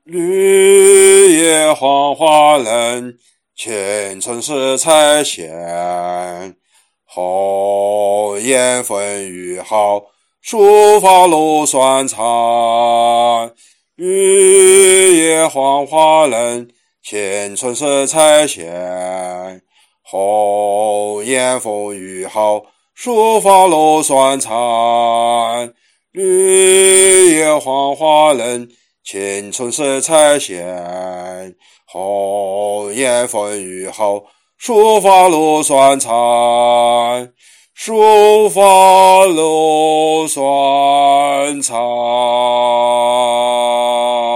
绿叶黄花人，前程似彩线。红颜粉玉好，书法路酸长。绿叶黄花人，前程似彩线。红颜粉玉好，书法路酸长。绿叶黄花人，前程似彩线。红颜粉玉好，书法路酸长。书法路酸长。